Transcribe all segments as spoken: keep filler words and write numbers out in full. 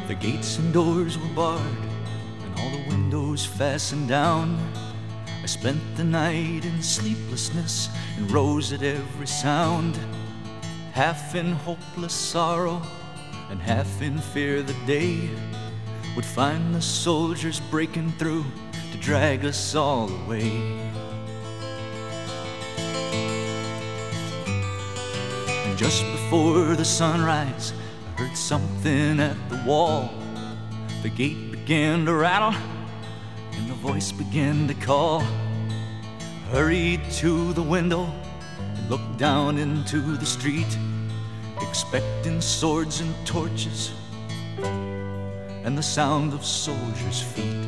The gates and doors were barred, and all the windows fastened down. I spent the night in sleeplessness and rose at every sound, half in hopeless sorrow and half in fear the day would find the soldiers breaking through to drag us all away. And just before the sunrise, I heard something at the wall. The gate began to rattle and the voice began to call. I hurried to the window and looked down into the street, expecting swords and torches and the sound of soldiers' feet.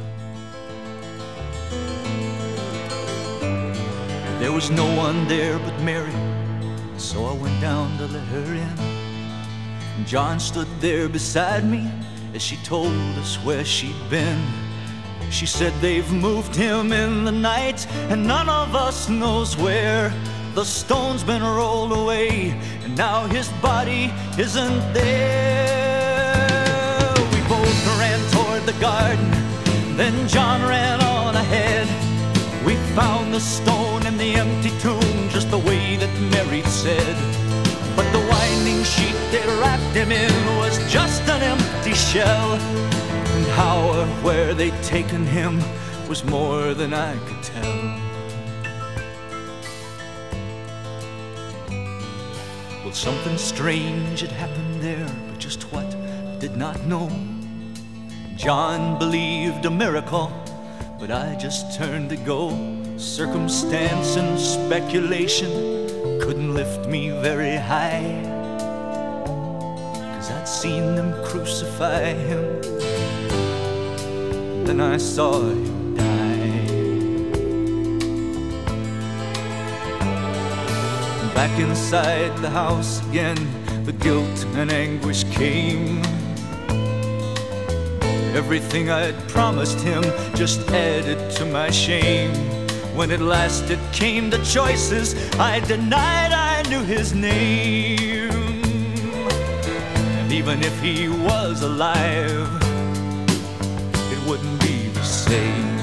There was no one there but Mary, so I went down to let her in. And John stood there beside me as she told us where she'd been. She said they've moved him in the night and none of us knows where. The stone's been rolled away and now his body isn't there. We both ran toward the garden, then John ran on ahead. We found the stone in the empty tomb just the way that Mary said. But the winding sheet they'd wrapped him in was just an empty shell. And how or where they'd taken him was more than I could tell. Well, something strange had happened there, but just what, I did not know. John believed a miracle, but I just turned to go. Circumstance and speculation couldn't lift me very high, 'cause I'd seen them crucify him, then I saw him die. Back inside the house again, the guilt and anguish came. Everything I'd promised him just added to my shame. When at last it came to choices, I denied I knew his name. And even if he was alive, it wouldn't be the same.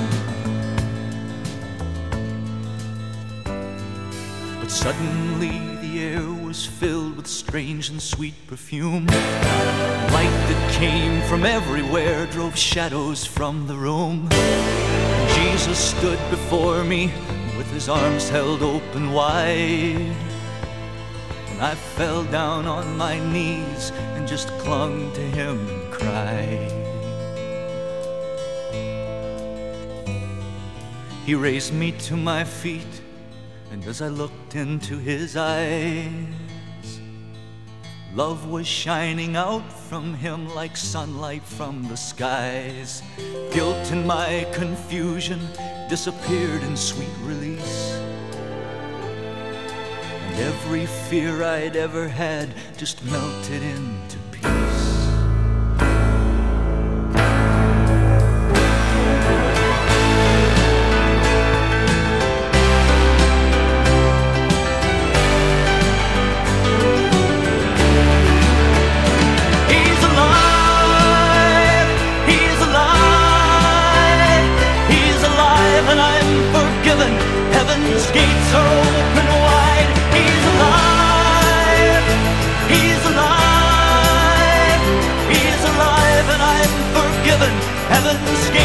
But suddenly the air was filled with strange and sweet perfume. Light that came from everywhere drove shadows from the room. Jesus stood before me with his arms held open wide, and I fell down on my knees and just clung to him and cried. He raised me to my feet, and as I looked into his eyes, love was shining out from him like sunlight from the skies. Guilt and my confusion disappeared in sweet release, and every fear I'd ever had just melted into peace. Heaven's gates are open wide. He's alive. He's alive. He's alive and I'm forgiven. Heaven's gates